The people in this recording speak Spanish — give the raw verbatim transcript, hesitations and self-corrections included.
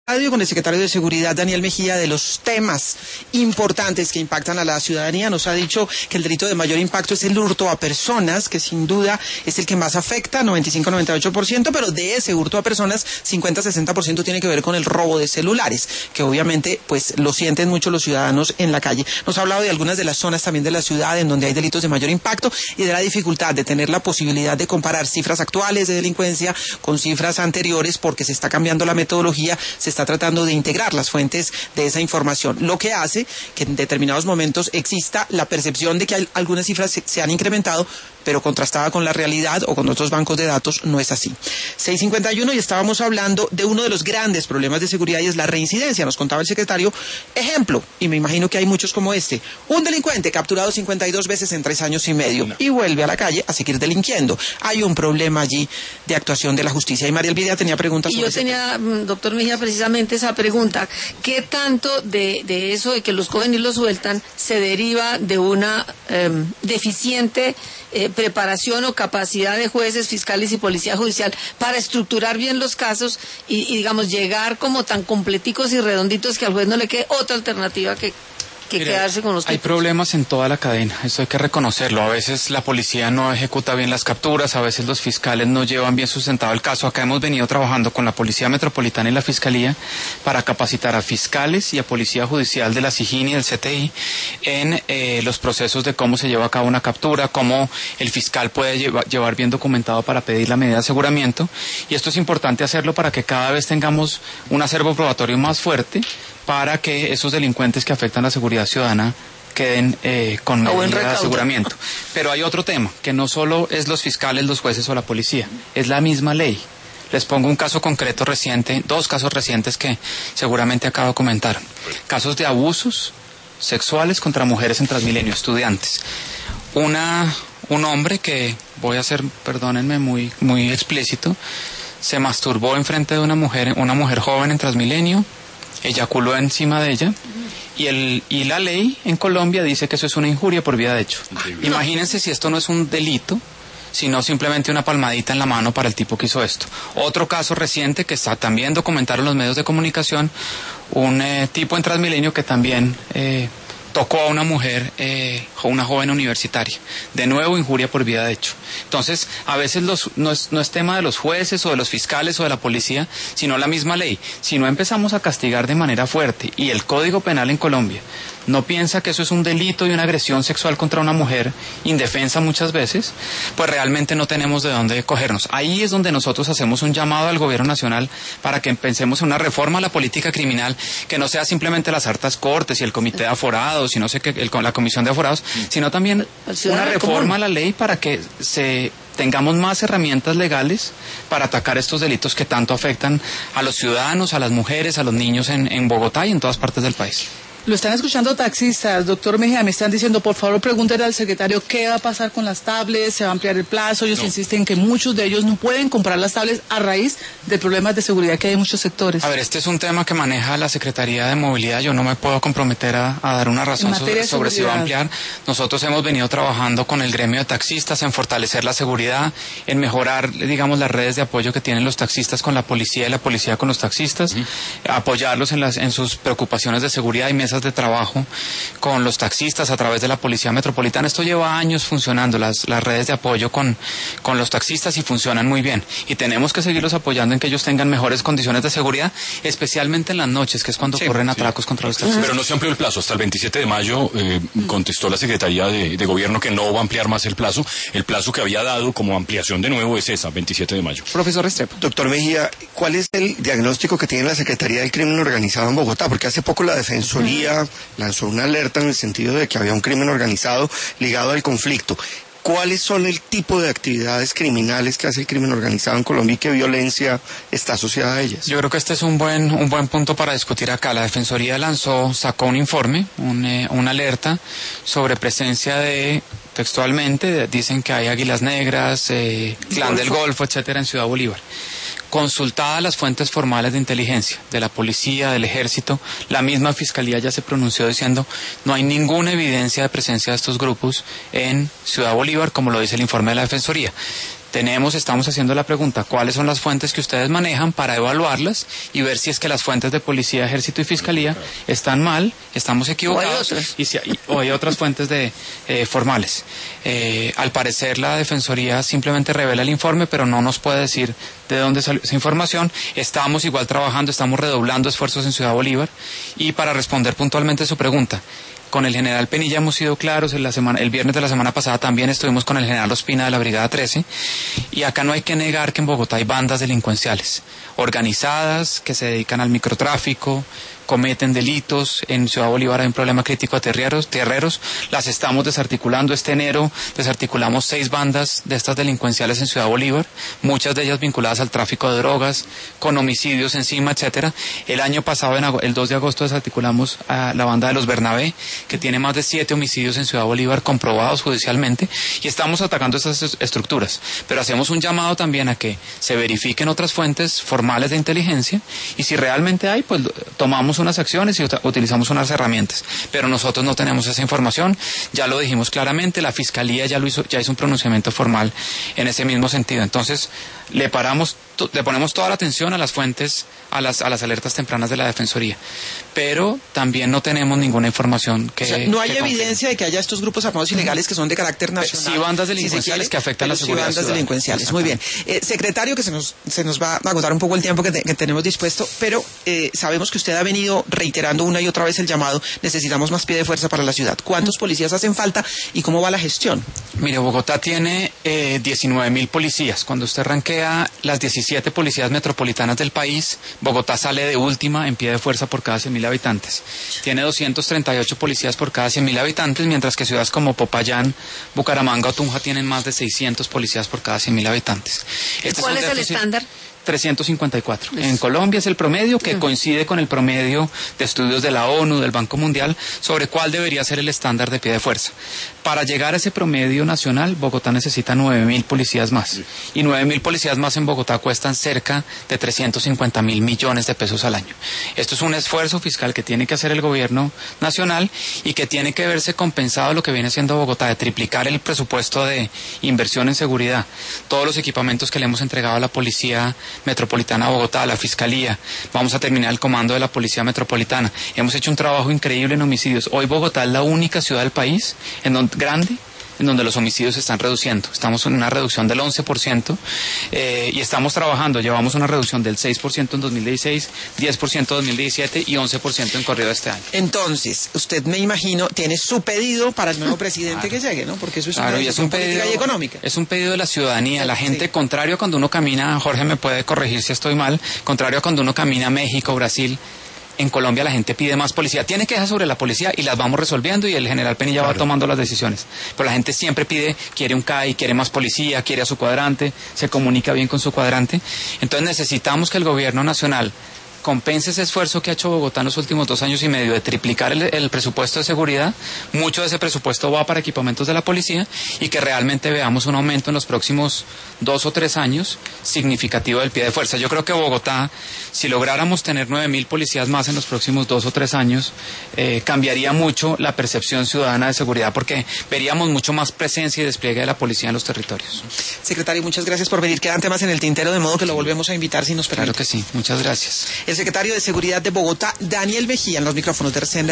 Con el secretario de Seguridad, Daniel Mejía, de los temas importantes que impactan a la ciudadanía. Nos ha dicho que el delito de mayor impacto es el hurto a personas, que sin duda es el que más afecta, noventa y cinco a noventa y ocho por ciento, pero de ese hurto a personas, cincuenta a sesenta por ciento tiene que ver con el robo de celulares, que obviamente pues lo sienten mucho los ciudadanos en la calle. Nos ha hablado de algunas de las zonas también de la ciudad en donde hay delitos de mayor impacto y de la dificultad de tener la posibilidad de comparar cifras actuales de delincuencia con cifras anteriores, porque se está cambiando la metodología, se está tratando de integrar las fuentes de esa información, lo que hace que en determinados momentos exista la percepción de que hay algunas cifras se, se han incrementado, pero contrastada con la realidad o con otros bancos de datos no es así. seis cincuenta y uno, y estábamos hablando de uno de los grandes problemas de seguridad y es la reincidencia. Nos contaba el secretario, ejemplo, y me imagino que hay muchos como este, un delincuente capturado cincuenta y dos veces en tres años y medio no. y vuelve a la calle a seguir delinquiendo. Hay un problema allí de actuación de la justicia. Y María Elvira tenía preguntas sobre yo tenía, tema. Doctor Mejía, precisamente esa pregunta. ¿Qué tanto de, de eso de que los cogen y los sueltan se deriva de una eh, deficiente eh, preparación o capacidad de jueces, fiscales y policía judicial para estructurar bien los casos y, y digamos, llegar como tan completicos y redonditos que al juez no le quede otra alternativa que que Mira, quedarse con los hay tipos? problemas en toda la cadena, eso hay que reconocerlo. A veces la policía no ejecuta bien las capturas, a veces los fiscales no llevan bien sustentado el caso. Acá hemos venido trabajando con la Policía Metropolitana y la Fiscalía para capacitar a fiscales y a Policía Judicial de la SIJIN y del C T I en eh, los procesos de cómo se lleva a cabo una captura, cómo el fiscal puede lleva, llevar bien documentado para pedir la medida de aseguramiento. Y esto es importante hacerlo para que cada vez tengamos un acervo probatorio más fuerte, para que esos delincuentes que afectan la seguridad ciudadana queden eh, con medida de aseguramiento. Pero hay otro tema, que no solo es los fiscales, los jueces o la policía, es la misma ley. Les pongo un caso concreto reciente, dos casos recientes que seguramente acabo de comentar. Casos de abusos sexuales contra mujeres en Transmilenio, estudiantes. Una, un hombre que, voy a ser, perdónenme, muy, muy explícito, se masturbó enfrente de una mujer, una mujer joven en Transmilenio, eyaculó encima de ella y el y la ley en Colombia dice que eso es una injuria por vía de hecho. Increíble. Imagínense si esto no es un delito, sino simplemente una palmadita en la mano para el tipo que hizo esto. Otro caso reciente que está también documentado en los medios de comunicación, un eh, tipo en Transmilenio que también eh, tocó a una mujer, eh, una joven universitaria. De nuevo, injuria por vía de hecho. Entonces, a veces los, no, es, no es tema de los jueces o de los fiscales o de la policía, sino la misma ley. Si no empezamos a castigar de manera fuerte, y el Código Penal en Colombia no piensa que eso es un delito y una agresión sexual contra una mujer indefensa muchas veces, pues realmente no tenemos de dónde cogernos. Ahí es donde nosotros hacemos un llamado al gobierno nacional para que pensemos en una reforma a la política criminal que no sea simplemente las altas cortes y el comité de aforados y no sé qué, el, la comisión de aforados, sino también una reforma a la ley para que se tengamos más herramientas legales para atacar estos delitos que tanto afectan a los ciudadanos, a las mujeres, a los niños en, en Bogotá y en todas partes del país. Lo están escuchando taxistas, doctor Mejía, me están diciendo, por favor, pregúntele al secretario qué va a pasar con las tablets, se va a ampliar el plazo. Ellos no. insisten que muchos de ellos no pueden comprar las tablets a raíz de problemas de seguridad que hay en muchos sectores. A ver, este es un tema que maneja la Secretaría de Movilidad. Yo no me puedo comprometer a, a dar una razón sobre, sobre si va a ampliar. Nosotros hemos venido trabajando con el gremio de taxistas en fortalecer la seguridad, en mejorar, digamos, las redes de apoyo que tienen los taxistas con la policía y la policía con los taxistas, uh-huh. apoyarlos en, las, en sus preocupaciones de seguridad y mesas de trabajo con los taxistas a través de la Policía Metropolitana. Esto lleva años funcionando, las, las redes de apoyo con, con los taxistas, y funcionan muy bien. Y tenemos que seguirlos apoyando en que ellos tengan mejores condiciones de seguridad, especialmente en las noches, que es cuando sí, ocurren sí. atracos contra los taxistas. Pero no se amplió el plazo. Hasta el veintisiete de mayo eh, contestó la Secretaría de, de Gobierno que no va a ampliar más el plazo. El plazo que había dado como ampliación de nuevo es esa, veintisiete de mayo. Profesor Restrepo. Doctor Mejía, ¿cuál es el diagnóstico que tiene la Secretaría del Crimen Organizado en Bogotá? Porque hace poco la Defensoría lanzó una alerta en el sentido de que había un crimen organizado ligado al conflicto. ¿Cuáles son el tipo de actividades criminales que hace el crimen organizado en Colombia y qué violencia está asociada a ellas? Yo creo que este es un buen un buen punto para discutir acá. La Defensoría lanzó, sacó un informe, un, eh, una alerta sobre presencia de, textualmente, dicen que hay águilas negras, eh, clan del Golfo, etcétera, en Ciudad Bolívar. Consultadas las fuentes formales de inteligencia, de la policía, del ejército, la misma fiscalía ya se pronunció diciendo no hay ninguna evidencia de presencia de estos grupos en Ciudad Bolívar, como lo dice el informe de la Defensoría. Tenemos, estamos haciendo la pregunta, ¿cuáles son las fuentes que ustedes manejan para evaluarlas y ver si es que las fuentes de policía, ejército y fiscalía están mal, estamos equivocados, o hay otras, y si hay, o hay otras fuentes de eh, formales? Eh, al parecer la Defensoría simplemente revela el informe, pero no nos puede decir de dónde salió esa información. Estamos igual trabajando, estamos redoblando esfuerzos en Ciudad Bolívar, y para responder puntualmente su pregunta, con el general Penilla hemos sido claros. En la semana, el viernes de la semana pasada también estuvimos con el general Ospina de la Brigada trece, y acá no hay que negar que en Bogotá hay bandas delincuenciales organizadas que se dedican al microtráfico, cometen delitos. En Ciudad Bolívar hay un problema crítico de tierreros, tierreros, las estamos desarticulando. Este enero desarticulamos seis bandas de estas delincuenciales en Ciudad Bolívar, muchas de ellas vinculadas al tráfico de drogas, con homicidios encima, etcétera. El año pasado, en el dos de agosto, desarticulamos a la banda de los Bernabé, que tiene más de siete homicidios en Ciudad Bolívar comprobados judicialmente, y estamos atacando estas estructuras. Pero hacemos un llamado también a que se verifiquen otras fuentes formales de inteligencia, y si realmente hay, pues tomamos unas acciones y utilizamos unas herramientas, pero nosotros no tenemos esa información. Ya lo dijimos claramente, la Fiscalía ya lo hizo, ya hizo un pronunciamiento formal en ese mismo sentido. Entonces le paramos, le ponemos toda la atención a las fuentes, a las a las alertas tempranas de la Defensoría, pero también no tenemos ninguna información que... O sea, no hay que evidencia de que haya estos grupos armados ilegales que son de carácter nacional. Sí, bandas delincuenciales si que afectan la sí, seguridad bandas ciudadana. delincuenciales. Muy bien. Eh, secretario, que se nos, se nos va a agotar un poco el tiempo que, te, que tenemos dispuesto, pero eh, sabemos que usted ha venido reiterando una y otra vez el llamado, necesitamos más pie de fuerza para la ciudad. ¿Cuántos policías hacen falta y cómo va la gestión? Mire, Bogotá tiene eh, diecinueve mil policías. Cuando usted ranquea las diecisiete policías metropolitanas del país, Bogotá sale de última en pie de fuerza por cada cien mil habitantes. Tiene doscientos treinta y ocho policías por cada cien mil habitantes, mientras que ciudades como Popayán, Bucaramanga o Tunja tienen más de seiscientos policías por cada cien mil habitantes. Este ¿Cuál es, es el déficit... estándar? trescientos cincuenta y cuatro. En Colombia es el promedio, que coincide con el promedio de estudios de la ONU, del Banco Mundial, sobre cuál debería ser el estándar de pie de fuerza. Para llegar a ese promedio nacional, Bogotá necesita nueve mil policías más. Y nueve mil policías más en Bogotá cuestan cerca de trescientos cincuenta mil millones de pesos al año. Esto es un esfuerzo fiscal que tiene que hacer el gobierno nacional y que tiene que verse compensado lo que viene siendo Bogotá, de triplicar el presupuesto de inversión en seguridad. Todos los equipamientos que le hemos entregado a la policía metropolitana de Bogotá, a la Fiscalía, vamos a terminar el comando de la Policía Metropolitana. Hemos hecho un trabajo increíble en homicidios. Hoy Bogotá es la única ciudad del país en donde, grande en donde los homicidios se están reduciendo. Estamos en una reducción del once por ciento eh, y estamos trabajando. Llevamos una reducción del seis por ciento en dos mil dieciséis, diez por ciento en dos mil diecisiete y once por ciento en corrido de este año. Entonces, usted, me imagino, tiene su pedido para el nuevo presidente claro. que llegue, ¿no? Porque eso es claro, una y es un política pedido, y económica. Es un pedido de la ciudadanía. La gente, sí. contrario a cuando uno camina, Jorge me puede corregir si estoy mal, contrario a cuando uno camina a México, Brasil, en Colombia la gente pide más policía. Tiene quejas sobre la policía y las vamos resolviendo y el general Penilla claro. va tomando las decisiones. Pero la gente siempre pide, quiere un C A I, quiere más policía, quiere a su cuadrante, se comunica bien con su cuadrante. Entonces necesitamos que el gobierno nacional compense ese esfuerzo que ha hecho Bogotá en los últimos dos años y medio de triplicar el, el presupuesto de seguridad. Mucho de ese presupuesto va para equipamientos de la policía y que realmente veamos un aumento en los próximos dos o tres años significativo del pie de fuerza. Yo creo que Bogotá, si lográramos tener nueve mil policías más en los próximos dos o tres años, eh, cambiaría mucho la percepción ciudadana de seguridad, porque veríamos mucho más presencia y despliegue de la policía en los territorios. Secretario, muchas gracias por venir. Quedan temas en el tintero, de modo que lo volvemos a invitar si nos permite. Claro que sí, muchas gracias. El secretario de Seguridad de Bogotá, Daniel Mejía, en los micrófonos de R C N.